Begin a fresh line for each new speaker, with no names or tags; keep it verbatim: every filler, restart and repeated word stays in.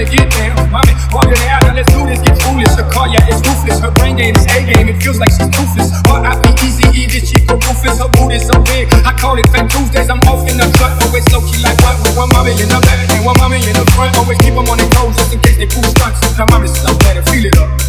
to get down. Mommy, walk it out, now let's do this, get foolish. Her car, yeah, it's ruthless. Her brain game is A game, it feels like she's toothless. R I P Easy E, this chick for Rufus. Her boot is so big, I call it Fat Tuesdays. I'm off in the truck, always low key like what? With one mommy in the back and one mommy in the front. Always keep them on their toes just in case they pull stunts. Now mommy's slow, better feel it up.